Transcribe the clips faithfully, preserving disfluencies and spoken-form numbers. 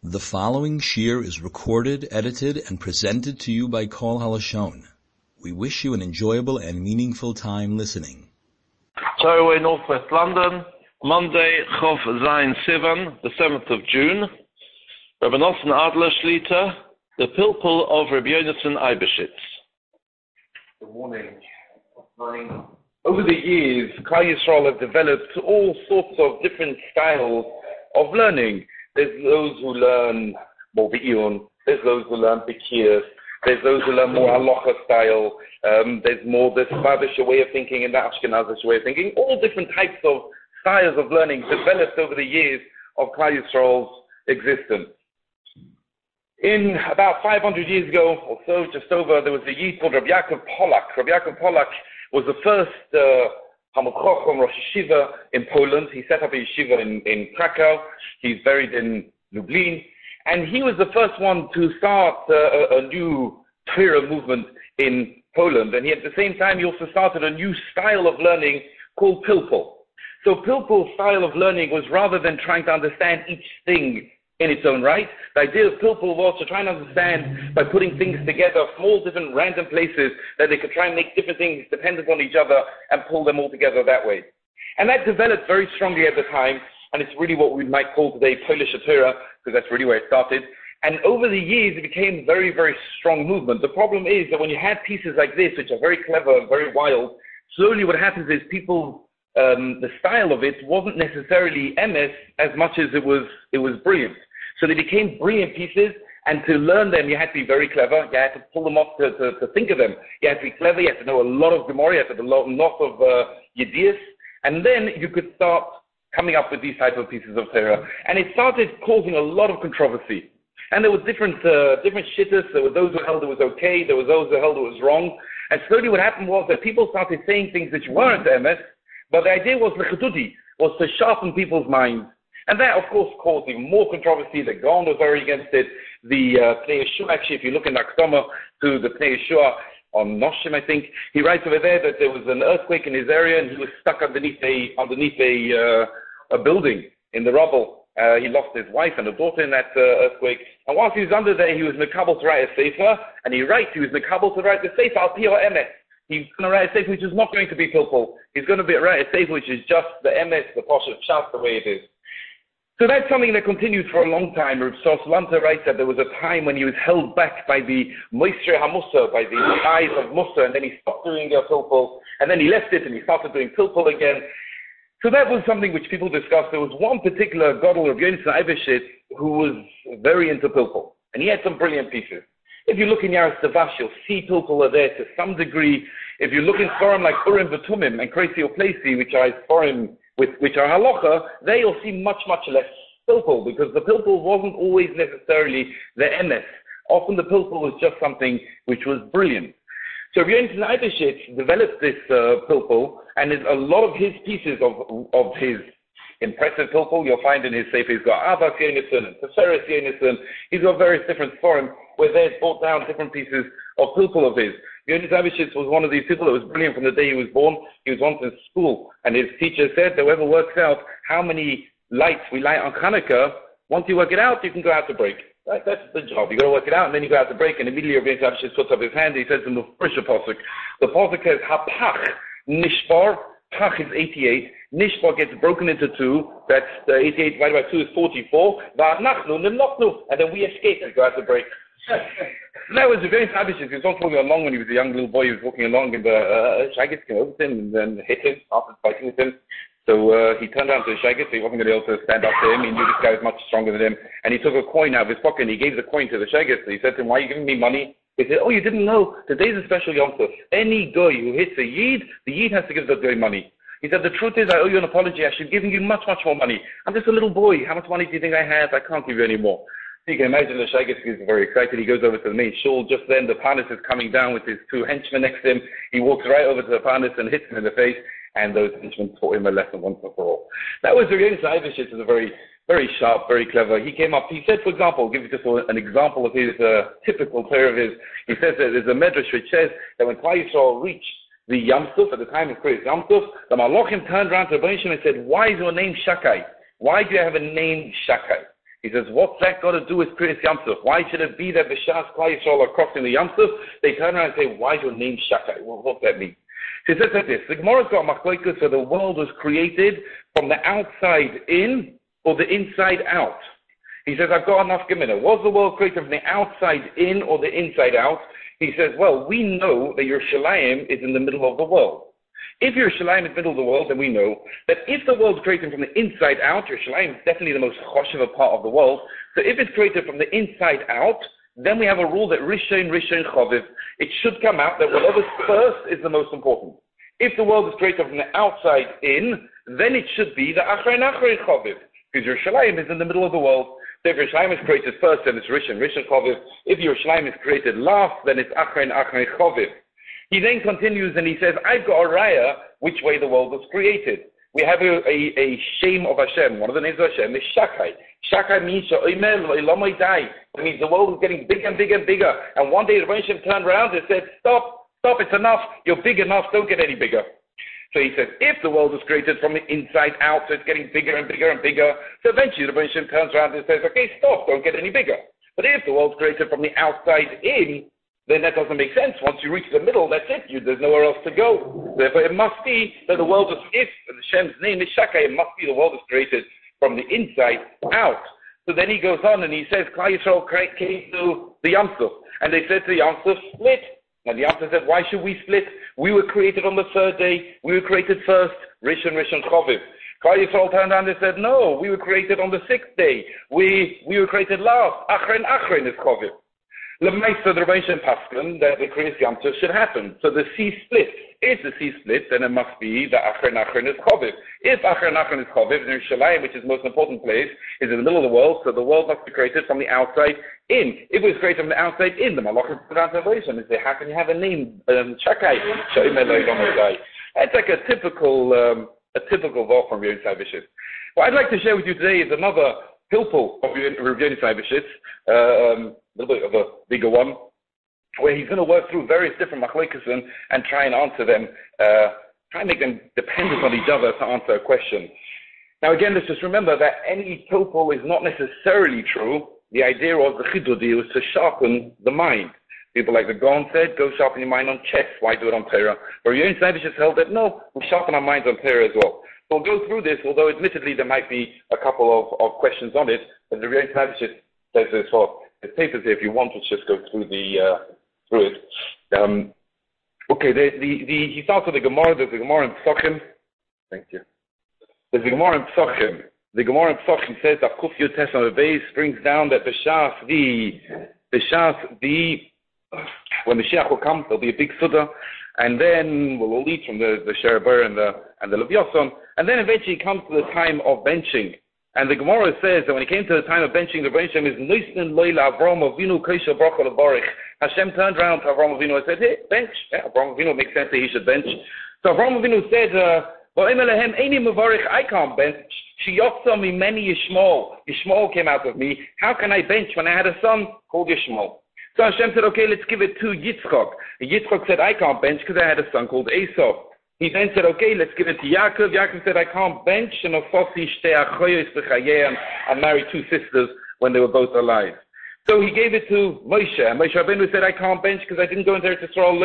The following shir is recorded, edited, and presented to you by Kol Halashon. We wish you an enjoyable and meaningful time listening. Torah Northwest London, Monday, Chof Zayin Sivan, the seventh of June. Rabbi Nosson Adler Shlita, the Pilpul of Rabbi Yonason Eibeshitz. Good morning. Good morning. Over the years, Klal Yisrael have developed all sorts of different styles of learning. There's those who learn more Be'iyun, there's those who learn Bekir, there's those who learn more Halacha style, um, there's more the Sfavische way of thinking and the Ashkenazish way of thinking. All different types of styles of learning developed over the years of Klal Yisrael's existence. In about five hundred years ago or so, just over, there was a Yid called Rabbi Yaakov Polak. Rabbi Yaakov Polak was the first uh, Hamad Chacham Rosh Yeshiva in Poland. He set up a yeshiva in, in Krakow. He's buried in Lublin. And he was the first one to start uh, a, a new Torah movement in Poland. And he, at the same time, he also started a new style of learning called Pilpul. So Pilpul's style of learning was, rather than trying to understand each thing in its own right, the idea of Pilpul was to try and understand by putting things together from all different random places that they could try and make different things dependent on each other and pull them all together that way. And that developed very strongly at the time, and it's really what we might call today Polish Torah, because that's really where it started. And over the years, it became a very, very strong movement. The problem is that when you have pieces like this, which are very clever and very wild, slowly what happens is people, um, the style of it wasn't necessarily emes as much as it was, it was brilliant. So they became brilliant pieces, and to learn them, you had to be very clever. You had to pull them off to, to, to think of them. You had to be clever. You had to know a lot of Gemara. You had to know a lot of uh, Yedias. And then you could start coming up with these type of pieces of Torah. And it started causing a lot of controversy. And there were different uh, different shittas. There were those who held it was okay. There were those who held it was wrong. And slowly what happened was that people started saying things which weren't emes, but the idea was the was to sharpen people's minds. And that, of course, caused even more controversy. The Gaon was very against it. The uh, Pnei Yeshua, actually, if you look in Akdama to the Pnei Yeshua on Noshim, I think, he writes over there that there was an earthquake in his area and he was stuck underneath a underneath a, uh, a building in the rubble. Uh, he lost his wife and a daughter in that uh, earthquake. And whilst he was under there, he was Mekabel to write a Sefer, and he writes he was Mekabel to write the Sefer al Pi Emes. He's going to write a Sefer which is not going to be Pilpul. He's going to be, write a Sefer which is just the Emes, the Posh of Shas, the way it is. So that's something that continued for a long time. Rav Salanta writes that there was a time when he was held back by the Moisre HaMusa, by the eyes of Musa, and then he stopped doing uh, Pilpul, and then he left it and he started doing Pilpul again. So that was something which people discussed. There was one particular Gadol, Rabbi Yonason Eibeshitz, who was very into Pilpul, and he had some brilliant pieces. If you look in Yaros Tavash, you'll see Pilpul are there to some degree. If you look in Sforim like Urim V'Tumim and Kreisi Oplesi, which are Sforim with which are halacha, there you'll see much, much less Pilpul, because the Pilpul wasn't always necessarily the emes. Often the Pilpul was just something which was brilliant. So Rabbi Yonason Eibeshitz developed this uh, Pilpul, and a lot of his pieces of of his impressive Pilpul you'll find in his Sefer. He's got Avas Yonason and Teferes Yonason. He's got various different forums where they've brought down different pieces of Pilpul of his. Yonason Eibeshitz was one of these people that was brilliant from the day he was born. He was once in school, and his teacher said that whoever works out how many lights we light on Hanukkah, once you work it out, you can go out to break. Right? That's the job. You got to work it out, and then you go out to break, and immediately Yonason Eibeshitz puts up his hand, and he says in the first pasuk, the pasuk says, Hapach Nishbar, Pach is eighty-eight, Nishbar gets broken into two, that's uh, eighty-eight divided by two is forty-four, Va'nachnu Nimnochnu, and then we escape and go out to break. That was very Eibeshitz. He was not walking along when he was a young little boy. He was walking along, and the uh, Shaggitz came over to him and then hit him after fighting with him. So uh, he turned around to the Shaggitz. He wasn't going to be able to stand up to him. He knew this guy was much stronger than him. And he took a coin out of his pocket, and he gave the coin to the Shaggitz. He said to him, "Why are you giving me money?" He said, "Oh, you didn't know. Today's a special Yom Tov. Any guy who hits a Yid, the Yid has to give the guy money." He said, "The truth is, I owe you an apology. I should be giving you much, much more money. I'm just a little boy. How much money do you think I have? I can't give you any more." So you can imagine the Shaggitz is very excited. He goes over to the main shul. Just then, the Parnas is coming down with his two henchmen next to him. He walks right over to the Parnas and hits him in the face, and those henchmen taught him a lesson once and for all. That was Rabbi Yonason Eibeshitz, is a very, very sharp, very clever. He came up, he said, for example, I'll give you just an example of his uh, typical prayer of his. He says that there's a medrash which says that when Klal Yisrael reached the Yam Suf, at the time of Kriyas Yam Suf, the Malachim turned around to Rebbeinu and said, "Why is your name Shakai? Why do you have a name Shakai?" He says, what's that got to do with Kriyas Yam Suf? Why should it be that the Shas Klal Yisrael are crossing the Yam Suf? They turn around and say, why is your name Shakai? Well, what's that mean? He says like this, the Gemara's got machlokes, so the world was created from the outside in or the inside out. He says, I've got enough Gemara. Was the world created from the outside in or the inside out? He says, well, we know that Yerushalayim is in the middle of the world. If Yerushalayim is in the middle of the world, then we know that if the world is created from the inside out, Yerushalayim is definitely the most choshev part of the world. So if it's created from the inside out, then we have a rule that Rishon, Rishon, Choviv. It should come out that whatever's first is the most important. If the world is created from the outside in, then it should be the Achrein, Achrein, Choviv. Because Yerushalayim is in the middle of the world. So if Yerushalayim is created first, then it's Rishon, Rishon, Choviv. If Yerushalayim is created last, then it's Achrein, Achrein, Choviv. He then continues and he says, I've got a raya which way the world was created. We have a, a, a shame of Hashem. One of the names of Hashem is Shakai. Shakai means It means the world is getting bigger and bigger and bigger. And one day the Rebbe Hashem turned around and said, stop, stop, it's enough. You're big enough, don't get any bigger. So he says, if the world was created from the inside out, so it's getting bigger and bigger and bigger, so eventually the Rebbe Hashem turns around and says, okay, stop, don't get any bigger. But if the world's created from the outside in, then that doesn't make sense. Once you reach the middle, that's it. You, there's nowhere else to go. Therefore, it must be that the world is, if Hashem's name is Shakai, it must be the world is created from the inside out. So then he goes on and he says, Klal Yisrael came to the Yam Suf, and they said to the Yam Suf, split. And the Yam Suf said, why should we split? We were created on the third day. We were created first. Rishon, Rishon, Choviv. Klal Yisrael turned around and said, no, we were created on the sixth day. We we were created last. Achrein, Achrein is Choviv. L'maisa the Rebbe Hashem Paskin that the Kriyas Yam Suf should happen. So the sea splits. If the sea splits, then it must be that Achrein Achrein is Choviv. If Achrein Achrein is Choviv, then Yerushalayim, which is the most important place, is in the middle of the world, so the world must be created from the outside in. If it was created from the outside in, the Malachim put out salvation and say, how can you have a name? Um, Shakai. That's like a typical um, a typical vote from Rabbi Yonah Bishitz. What I'd like to share with you today is another pilpul of Rabbi Yonah Bishitz. Um, a little bit of a bigger one, where he's going to work through various different machlokes and, and try and answer them, uh, try and make them dependent on each other to answer a question. Now again, let's just remember that any pilpul is not necessarily true. The idea of the chidudi was to sharpen the mind. People like the Gaon said, go sharpen your mind on chess, why do it on Torah? Or Yonah Bishitz held that, no, we sharpen our minds on Torah as well. So we'll go through this, although admittedly there might be a couple of, of questions on it, but the Yonah Bishitz says this for the papers here, if you want to just go through the uh, through it. Um, okay, the, the, the, he starts with the Gemara. There's the Gemara in Psachim. Thank you. There's the Gemara in Psachim. The Gemara in Psachim says that Kuf Yud Tes on the base brings down that the Shas, the the Shas, the when the Mashiach will come, there'll be a big Suda, and then we'll all eat from the the Sheraber and the and the Levyason, and then eventually it comes to the time of benching. And the Gemara says that when it came to the time of benching, the Rebbe Hashem is Noisnin Loila Avram Avinu Kosher Bracha Levarich. Hashem turned around to Avram Avinu and said, hey, bench. Yeah, Avram Avinu makes sense that he should bench. So Avram Avinu said, I can't bench. Shiyotza mimeni Yishmael. Yishmael came out of me. How can I bench when I had a son called Yishmael? So Hashem said, okay, let's give it to Yitzchak. Yitzchak said, I can't bench because I had a son called Esau. He then said, okay, let's give it to Yaakov. Yaakov said, I can't bench. And I married two sisters when they were both alive. So he gave it to Moshe. And Moshe Rabbeinu said, I can't bench because I didn't go into Eretz Yisrael.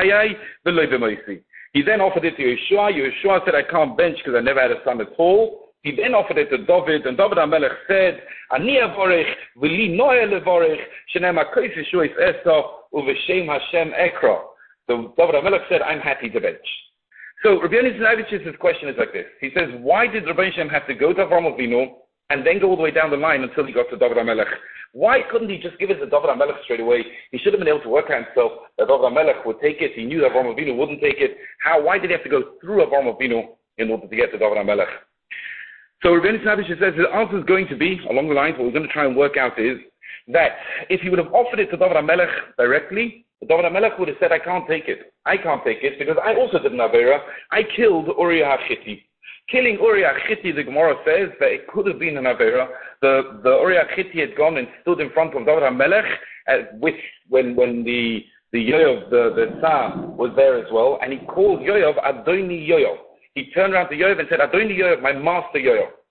He then offered it to Yeshua. Yeshua said, I can't bench because I never had a son at all. He then offered it to David. And David HaMelech said, Ani avorech, v'li noeh levorech, shenem hakois Yeshua is Esau, uv'shem Hashem ekra. So David HaMelech said, I'm happy to bench. So Rabbi Yonah Bichitz's question is like this. He says, why did Rebbe Hashem have to go to Avram Avinu and then go all the way down the line until he got to David HaMelech? Why couldn't he just give it to David HaMelech straight away? He should have been able to work out himself that David HaMelech would take it. He knew that Avram Avinu wouldn't take it. How? Why did he have to go through Avram Avinu in order to get to David HaMelech? So Rabbi Yonah Bichitz says the answer is going to be, along the lines, what we're going to try and work out is that if he would have offered it to David HaMelech directly, David HaMelech would have said, I can't take it. I can't take it because I also did an Avera. I killed Uriah HaChitti. Killing Uriah HaChitti, the Gemara says that it could have been an Avera. The, the Uriah HaChitti had gone and stood in front of David HaMelech uh, with, when, when the, the Yoav, the, the Tsar, was there as well, and he called Yoav Adoni Yoav. He turned around to Yoav and said, Adoni Yoav, my master Yoav.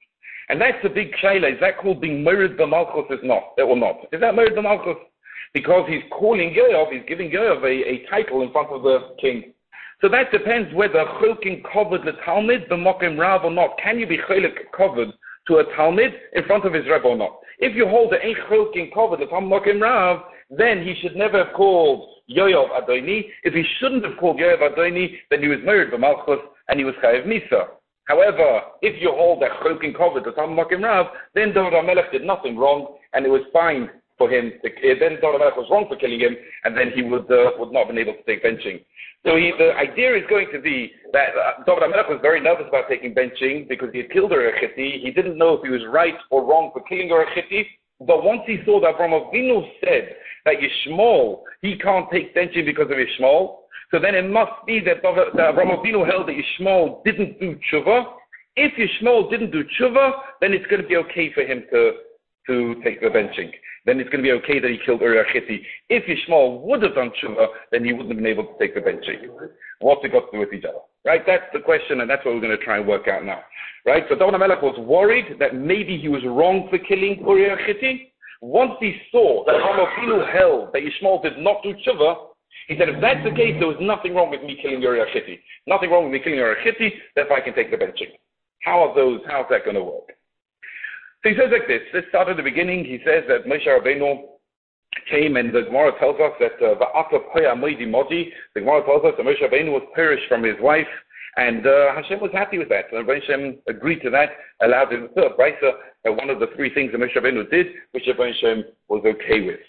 And that's the big shayla. Is that called being Merid b'malchus is not, or not? Is that Merid b'malchus? Because he's calling Yoav, he's giving Yoav a, a title in front of the king. So that depends whether Chilkin covered the Talmud, b'mokim Rav or not. Can you be Chilik covered to a Talmud in front of his Rebbe or not? If you hold the Ein Chilkin covered the Talmud Mokim Rav, then he should never have called Yoav Adoni. If he shouldn't have called Yoav Adoni, then he was married b'malchus and he was Chayev Misa. However, if you hold that Chilkin covered the Talmud Mokim Rav, then David HaMelech did nothing wrong and it was fine for him. To, then David HaMelech was wrong for killing him, and then he would uh, would not have been able to take benching. So he, the idea is going to be that uh, David HaMelech was very nervous about taking benching because he had killed Uriah Hitti. He didn't know if he was right or wrong for killing Uriah Hitti. But once he saw that Avraham Avinu said that Yishmael, he can't take benching because of Yishmael, so then it must be that, that Avraham Avinu held that Yishmael didn't do tshuva. If Yishmael didn't do tshuva, then it's going to be okay for him to, to take the benching. Then it's going to be okay that he killed Uriah Hitti. If Yishmael would have done tshuva, then he wouldn't have been able to take the benching. What's it got to do with each other? Right? That's the question, and that's what we're going to try and work out now. Right? So David HaMelech was worried that maybe he was wrong for killing Uriah Hitti. Once he saw that Avraham Avinu held that Yishmael did not do tshuva, he said, if that's the case, there was nothing wrong with me killing Uriah Hitti. Nothing wrong with me killing Uriah Hitti, therefore I can take the benching. How are those, how's that going to work? So he says like this. Let's start at the beginning. He says that Moshe Rabbeinu came, and the Gemara tells us that Va'ata Poya Moidi Modi, the Gemara tells us that Moshe Rabbeinu was perished from his wife, and uh, Hashem was happy with that. And Hashem agreed to that, allowed him to Brisa, uh, one of the three things that Moshe Rabbeinu did, which Hashem was okay with.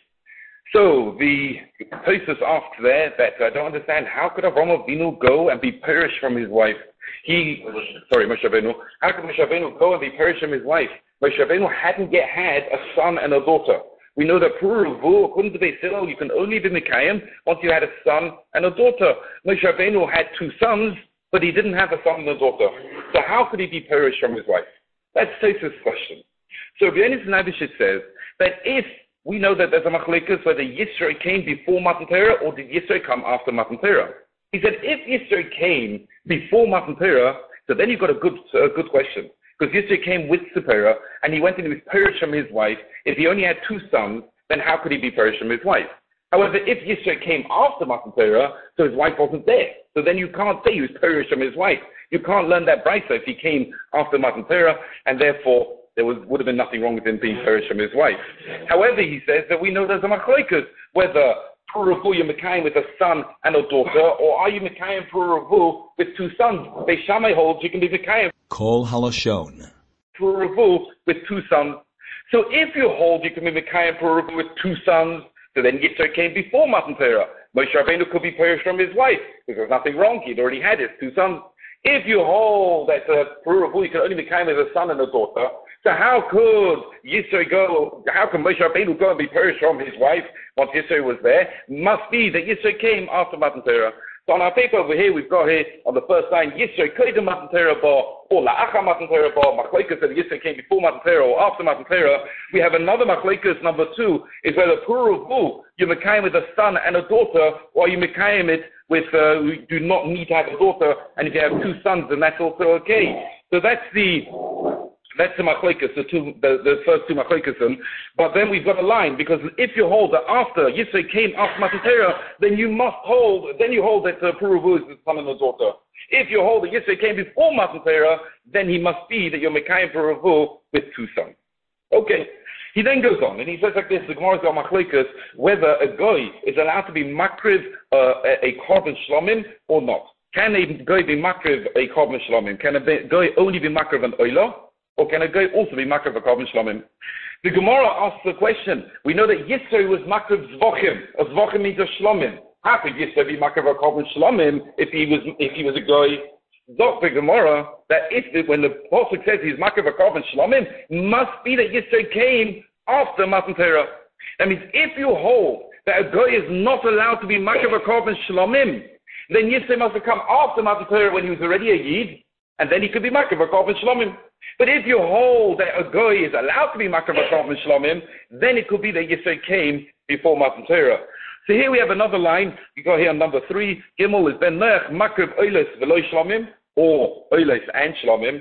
So the Tosfos asks there that I don't understand, how could Avraham Avinu go and be perished from his wife? He, sorry, Moshe Rabbeinu, how could Moshe Rabbeinu go and be perished from his wife? Moshe Rabbeinu hadn't yet had a son and a daughter. We know that Puruvu, according to Beis Hillel, you can only be Mekayim once you had a son and a daughter. Moshe Rabbeinu had two sons, but he didn't have a son and a daughter. So how could he be perished from his wife? That's Tosfos' question. So Rabbi Yonasan Eibeshit says that if we know that there's a machlekes whether Yisro came before Matan Torah or did Yisro come after Matan Torah. He said if Yisro came before Matan Torah, so then you've got a good, uh, good question. Because Yisro came with Tzipora, and he went and he was perished from his wife. If he only had two sons, then how could he be perished from his wife? However, if Yisro came after Matan Torah, so his wife wasn't there. So then you can't say he was perished from his wife. You can't learn that brisa if he came after Matan Torah, and therefore there was, would have been nothing wrong with him being perished from his wife. However, he says that we know there's a machlokes, whether Puruvu you're Mekayim with a son and a daughter, or are you Mekayim Puruvu with two sons? Beis Shammai holds you can be Mekayim Kol Halashon Puruvu with two sons. So if you hold you can be Mekayim Puruvu with two sons, so then Yitzhak came before Matan Torah. Moshe Rabbeinu could be perished from his wife, because there's nothing wrong, he'd already had his two sons. If you hold that uh, Puruvu you can only Mekayim with a son and a daughter, so how could Yisro go, how can Moshe Rabbeinu go and be perished from his wife once Yisro was there? Must be that Yisro came after Matan Torah. So on our paper over here, we've got here on the first line, Yisro koydem Matan Torah ba, or la'achar Matan Torah ba, machlokes that Yisro came before Matan Torah or after Matan Torah. We have another machlokes, number two, is whether Puruvu, you Mekayim with a son and a daughter, or you Mekayim it with, uh, you do not need to have a daughter, and if you have two sons, then that's also okay. So that's the... That's the machlokes, the two, the, the first two machlokes. But then we've got a line, because if you hold that after Yisro came after Matan Torah, then you must hold, then you hold that uh, Puruvu is the son and the daughter. If you hold that Yisro came before Matan Torah, then he must be that you're Mekayim Puruvu with two sons. Okay. He then goes on, and he says like this, the Gemara's got machlokes, whether a goy is allowed to be makriv uh, a, a korban shlomim or not. Can a goy be makriv a korban shlomim? Can a goy only be makriv an oila? Or can a guy also be makriv a korban shlomim? The Gemara asks the question. We know that Yisro was makriv zvochim. A zvochim means a shlomim. How could Yisro be makriv a korban shlomim if he was if he was a guy? Dok the Gemara that if when the pasuk says he's makriv a korban shlomim, must be that Yisro came after Matan Torah. That means if you hold that a guy is not allowed to be makriv a korban shlomim, then Yisro must have come after Matan Torah when he was already a yid, and then he could be makriv a korban shlomim. But if you hold that a goy is allowed to be makriv a korban shlomim, then it could be that Yisro came before Matan Torah. So here we have another line. You go here on number three. Gimel is ben noach makriv oiles v'lo shlomim, or oiles and shlomim.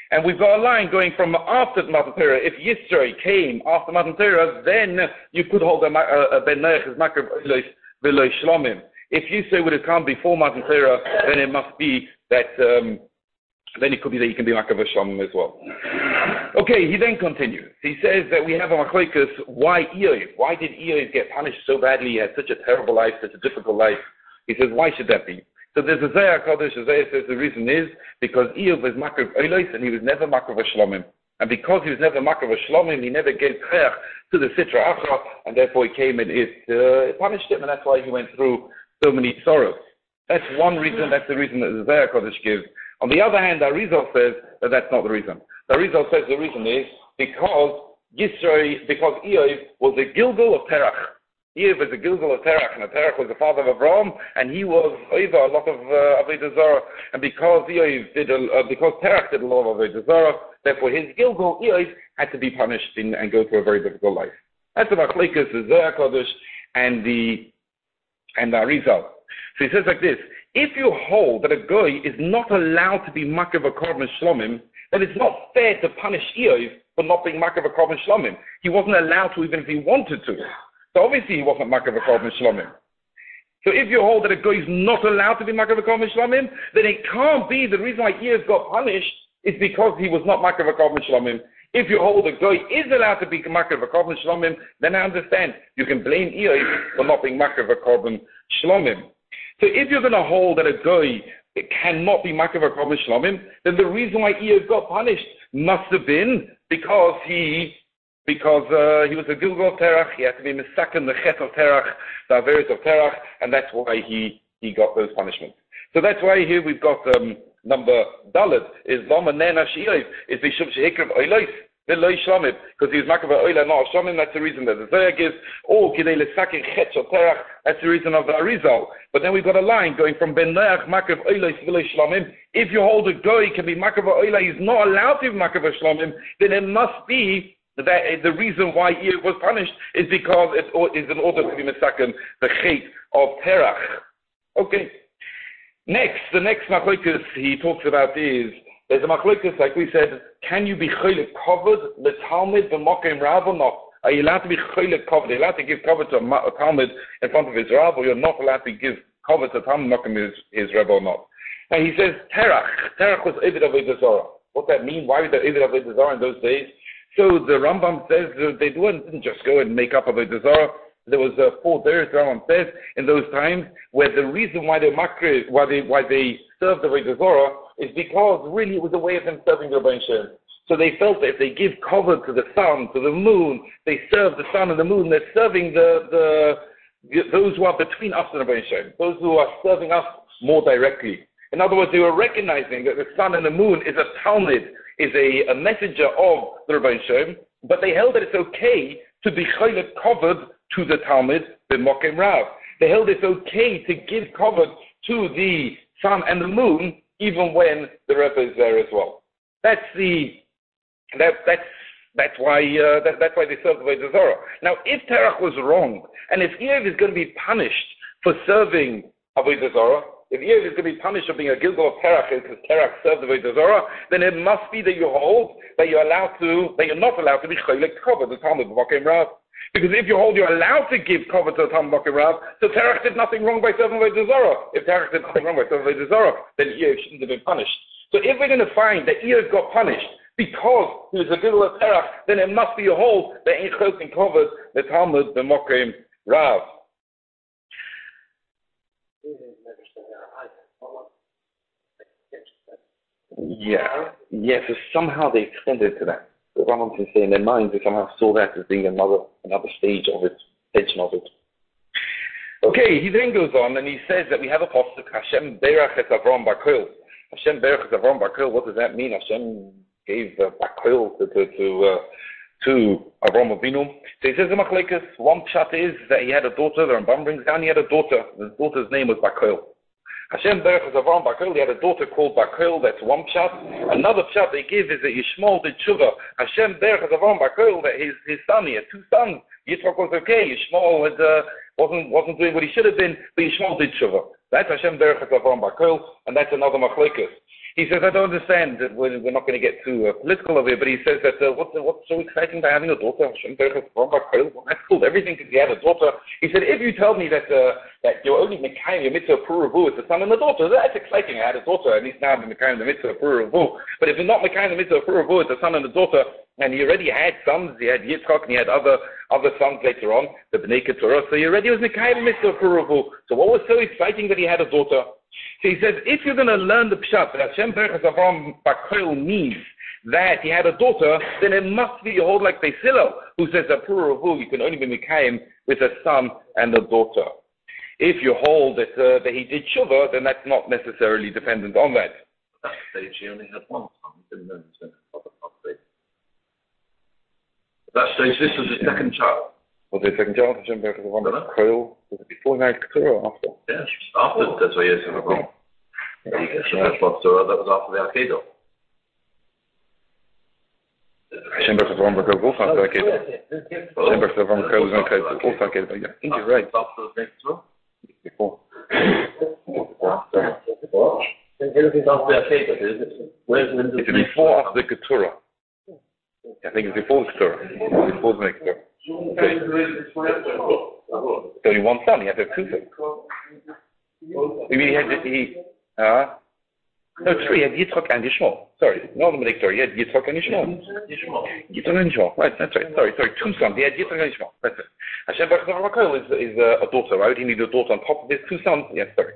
And we've got a line going from after Matan Torah. If Yisro came after Matan Torah, then you could hold a, a, a Ben Noach as Makar V'lo Shlomim. If Yisro would have come before Matan Torah, then it must be that, um, then it could be that you can be Makar V'Shlomim as well. Okay, he then continues. He says that we have a machlokes, why Eov? Why did Eov get punished so badly? He had such a terrible life, such a difficult life. He says, why should that be? So there's a Zohar Kodesh. Zohar says the reason is because Eov was Makar V'Olos and he was never Makar V'Shlomim. And because he was never Makar V'Shlomim, he never gave Cher to the Sitra Achra, and therefore he came and it uh, punished him, and that's why he went through so many sorrows. That's one reason, that's the reason that the Zohar Kodesh gives. On the other hand, Arizal says that that's not the reason. Arizal says the reason is because Yisro, because Eov was a Gilgal of Terach. Eov was a Gilgal of Terach, and Terach was the father of Avraham, and he was over a lot of uh, Avodah Zarah. And because Eov did, a, uh, because Terach did a lot of Avodah Zarah, therefore his Gilgal Eov had to be punished in, and go through a very difficult life. That's the machlokes, the Zohar Kodesh, and the and the Arizal. So he says like this: if you hold that a goy is not allowed to be Makar V'Korban Shlomim, then it's not fair to punish Eov for not being Makar V'Korban Shlomim. He wasn't allowed to even if he wanted to. So obviously he wasn't Makar V'Korban Shlomim. So if you hold that a goy is not allowed to be Makar V'Korban Shlomim, then it can't be the reason why Eov got punished is because he was not Makar V'Korban Shlomim. If you hold a goy is allowed to be Makar V'Korban Shlomim, then I understand. You can blame Eov for not being Makar V'Korban Shlomim. So if you're going to hold that a goy cannot be Makar V'Korban Shlomim, then the reason why Eov got punished must have been because he because uh, he was a Gilgal of Terach, he had to be Misaken, the Chet of Terach, the Averis of Terach, and that's why he, he got those punishments. So that's why here we've got um, number Dalet, is Lama Nena She'ev, is Bishub She'ekrav Oilois, V'loi Shlomim, because he was Makar V'Oila, not Shlomim, that's the reason that the Zohar gives, or Kidei L'Saken Chet of Terach, that's the reason of the Arizal. But then we've got a line going from Ben Noach, Makar V'Oilois, V'loi Shlomim. If you hold a goy can be Makar V'Oila, he's not allowed to be Makar V'Shlomim, then it must be that the reason why he was punished is because it is in order to be misaken the chait of Terach. Okay. Next, the next machlokes he talks about is, there's a machlokes, like we said, can you be cholik covered, the Talmud, the Mokim Rav or not? Are you allowed to be cholik covered? Are you allowed to give cover to a Talmud in front of his Rav, or you're not allowed to give cover to Talmud Mokim his, his Rebbe or not? And he says, Terach. Terach was Eved Avodah Zarah. What that mean? Why was there Eved Avodah Zarah in those days? So the Rambam says they didn't just go and make up Avodah Zarah. There was uh, four days, the Rambam says, in those times, where the reason why they makri, why they why they served Avodah Zarah is because really it was a way of them serving the Rebbeinu Shem. So they felt that if they give cover to the sun, to the moon, they serve the sun and the moon, they're serving the, the those who are between us and the Rebbeinu Shem, those who are serving us more directly. In other words, they were recognizing that the sun and the moon is a Talmud, is a, a messenger of the Rebbeinu Shem, but they held that it's okay to be cholik covered to the Talmud, the Mokim Rav. They held it's okay to give cover to the sun and the moon, even when the Rebbe is there as well. That's the that that's that's why uh, that, that's why they served the Avodah Zarah. Now, if Terach was wrong, and if Eov is going to be punished for serving Avodah Zarah, if Eov is going to be punished for being a Gilgal of Terach because Terach served the Avodah Zarah, then it must be that you hold that you're allowed to that you're not allowed to be cholik cover the Talmud Mokim Rav. Because if you hold you're allowed to give cover to the Talmud Mokim Rav, so Terach did nothing wrong by serving Avodah Zarah. If Terach did nothing wrong by serving Avodah Zarah, then Eov shouldn't have been punished. So if we're going to find that Eov got punished because he was a Gilgal of Terach, then it must be a hold that ain't cholik covered the Talmud the Mokim Rav. Yeah, yeah, so somehow they extended to that. The Rambam can say in their minds they somehow saw that as being another another stage of it, tension of it. Okay, he then goes on and he says that we have a pasuk, Hashem berach et Avram Bakol. Hashem berach et Avram Bakol, what does that mean? Hashem gave uh, Bakol to, to, to, uh, to Avram Avinu. So he says the machlekes, one pshat is that he had a daughter, the Rambam brings down, he had a daughter, his daughter's name was Bakol. Hashem berach Avram Bakol, he had a daughter called Bakol, that's one pshat. Another pshat they give is that Yishmael did tshuva. Hashem berach Avram Bakol, that his, his son, he had two sons. Yitzchak was okay, Yishmael had, uh, wasn't, wasn't doing what he should have been, but Yishmael did tshuva. That's Hashem berach Avram Bakol, and that's another machlekes. He says, I don't understand that we're, we're not going to get too uh, political over here, but he says that uh, what's, what's so exciting about having a daughter? That's cool, everything because he had a daughter. He said, if you tell me that uh, that you're only Mekayim, your mitzvah Puravu, it's the son and the daughter, that's exciting. I had a daughter, at least now I'm Mekayim, the mitzvah Puravu. But if you're not Mekayim, the mitzvah Puravu, it's the son and the daughter, and he already had sons, he had Yitzchak, and he had other other sons later on, the Bnei Keturah, so he already was Mekayim, the mitzvah Puravu. So what was so exciting that he had a daughter? So he says, if you're going to learn the Pshat, that Hashem Berachas Avram Bakoil means that he had a daughter, then it must be you hold like Beisilo, who says that Puravu, you can only be Mekayim with a son and a daughter. If you hold that, uh, that he did Shuvah, then that's not necessarily dependent on that. At that stage, he only had one son. He didn't know he was going to have a At that stage, this was his second child. Was it second child? Hashem Berachas Avram Bakoil? Was it before he married Keturah or after? Yes, after that's why years ago. That was after the Akedah. Hashem Berachas Avram Bakoil was after the Akedah. Hashem Berachas Avram Bakoil was also after the Akedah. I think you're right. After the next one? Before. It's before after the Keturah. I think it's before the Keturah. It's before the next Keturah. It's only one son, he had to have two sons. You mean he had, he, uh, no, true, he had Yitzchak and Yishmael. Sorry, not the Menactor, he had Yitzchak and Yishmael. Yitzchak and Yishmael, right, that's right, sorry, sorry, two sons, he had Yitzchak and Yishmael, that's it. Hashem Berachas Avram Bakoil is, is uh, a daughter, why would he need a daughter on top of his two sons? Yes, sorry.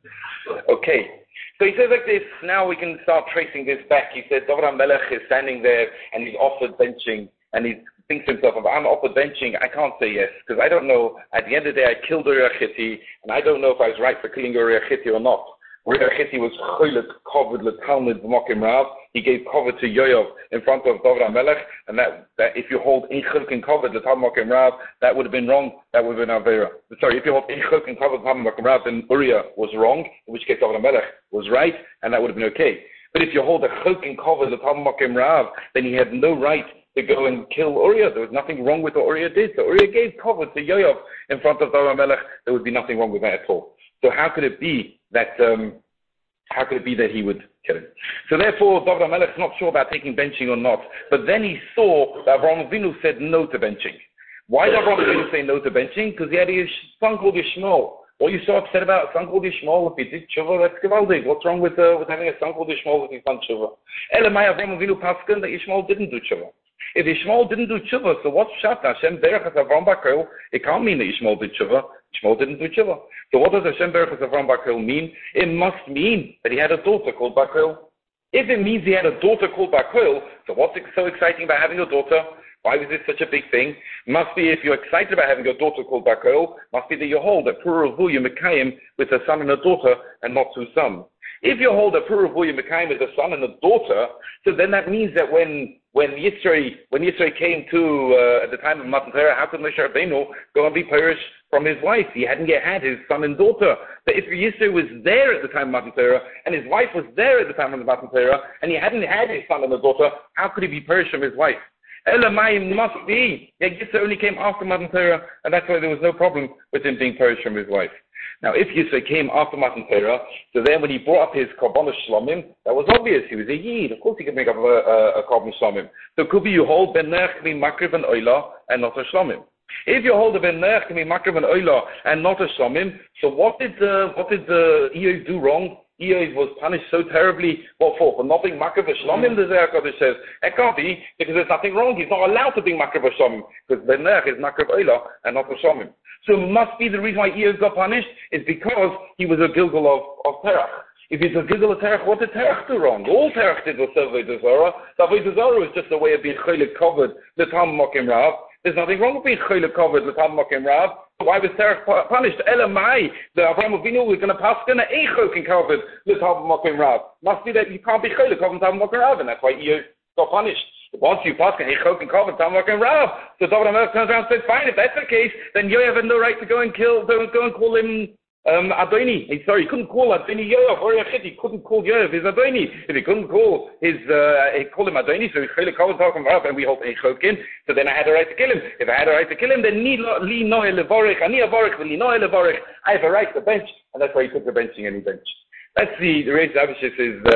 Okay. So he says like this, now we can start tracing this back. He said, David HaMelech is standing there and he's offered benching and he thinks to himself, if I'm offered benching, I can't say yes, because I don't know, at the end of the day I killed Uriah Hitti, and I don't know if I was right for killing Uriah Hitti or not. Uriah Hitti was choylek covered l'talmid b'mokim rav. He gave cover to Yoav in front of David HaMelech, and that, that if you hold inchilk and covered l'talmid b'mokim rav, that would have been wrong, that would have been avera. Sorry, if you hold inchilk and covered l'talmid b'mokim rav, then Uriah was wrong, in which case David HaMelech was right, and that would have been okay. But if you hold a chilk and covered l'talmid b'mokim rav, then he had no right to go and kill Uriah. There was nothing wrong with what Uriah did. So Uriah gave cover to Yoav in front of David HaMelech. There would be nothing wrong with that at all. So how could it be that um, how could it be that he would kill him? So therefore, David HaMelech is not sure about taking benching or not. But then he saw that Avraham Avinu said no to benching. Why did Avraham Avinu say no to benching? Because he had a son called Yishmael. What are you so upset about a son called Yishmael? If he did tshuva, that's gewaldig. What's wrong with uh, with having a son called Yishmael if he's done tshuva? Elamai Avraham Avinu paskin that Yishmael didn't do tshuva. If Yishmael didn't do tshuva, so what's pshat? Hashem Berachas Avram Bakoil, it can't mean that Yishmael did tshuva. Yishmael didn't do tshuva. So what does Hashem Berachas Avram Bakoil mean? It must mean that he had a daughter called Bakoil. If it means he had a daughter called Bakoil, so what's so exciting about having a daughter? Why was it such a big thing? Must be if you're excited about having a daughter called Bakoil, must be that you hold that Puravu Mekayim with a son and a daughter and not two sons. If you hold a Puravu Mekayim with a son and a daughter, so then that means that when when Yisrei when Yisrei came to uh, at the time of Matan Torah, how could Moshe Rabbeinu go and be perished from his wife? He hadn't yet had his son and daughter. But if Yisrei was there at the time of Matan Torah and his wife was there at the time of the Matan Torah and he hadn't had his son and a daughter, how could he be perished from his wife? Elamai must be. Yeah, Yisrei only came after Matan Torah, and that's why there was no problem with him being perished from his wife. Now, if Yisrei came after Matan Torah, so then when he brought up his Korban Shlomim, that was obvious. He was a Yid. Of course he could make up a, a, a Korban Shlomim. So it could be you hold Ben Nerch mi Makriv and Oila and not a Shlomim. If you hold a Ben Nerch mi Makriv and Oila and not a Shlomim, so what did the what did the Eoy do wrong? Eoy was punished so terribly. What for? For not being Makriv Shlomim, the Zohar Kodesh says. It can't be, because there's nothing wrong. He's not allowed to be Makriv Shlomim, because Ben Nerch is Makriv Oila and not a Shlomim. So it must be the reason why Eoy got punished is because he was a Gilgal of, of Terach. If he's a Gilgal of Terach, what did Terach do wrong? All Terach did was Avodah Zarah. Avodah Zarah was just a way of being choylek covered, l'tam mokim rav. There's nothing wrong with being choylek covered, l'tam mokim rav. Why was Terach punished? Elamai, the Avraham Avinu was going to pass going to eichok covered, l'tam mokim rav. Must be that you can't be choylek covered, l'tam mokim rav, and that's why Eoy got punished. Once you pass and Eichok and Kov and Tamak and Rav, so David HaMelech turns around and says, fine, if that's the case, then Yoav had no right to go and kill, go and call him um, Adoni. He, sorry, he couldn't call Adoni Yoav or Yachid. He couldn't call Yoav his Adoni. If he couldn't call his, uh, he called him Adoni, so he's Chaylik Kov and Tamak and Rav, and we hold Eichok in, so then I had a right to kill him. If I had a right to kill him, then Li Noe Levorech, Ani Avorech, Li Noe Levorech, I have a right to bench, and that's why he took the benching and he benched. That's the, the Reish Abishis is, uh,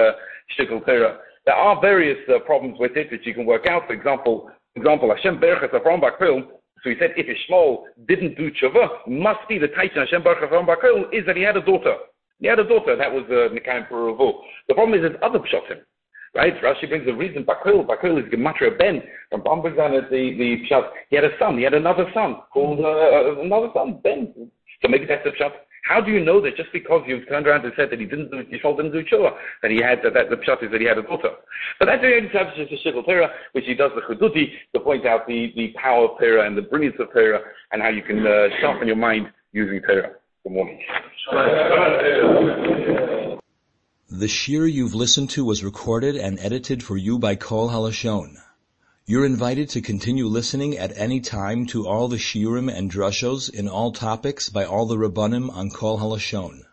shtickle Torah. There are various uh, problems with it that you can work out. For example, for example, Hashem Berachas Avram Bakil. So he said, if Ishmael didn't do tshuva, must be the Titan Hashem Berachas Avram Bakil is that he had a daughter. He had a daughter. That was uh, Nikayim Peruvu. The problem is there's other pshatim. Right? Rashi brings the reason, Bakil, Bakil is Gematria Ben. And Bam brings down the, the pshat. He had a son, he had another son, called, uh, another son, Ben. So maybe that's the pshat. How do you know that just because you've turned around and said that he didn't do, Yishmael didn't do tshuva, that he had, that, that the pshat is that he had a daughter? But that's the only establishment of Shikul Torah, which he does the Chuduti, to point out the, the power of Torah and the brilliance of Torah, and how you can uh, sharpen your mind using Torah. Good morning. The shir you've listened to was recorded and edited for you by Kol Halashon. You're invited to continue listening at any time to all the shiurim and drushos in all topics by all the Rabbanim on Kol Halashon.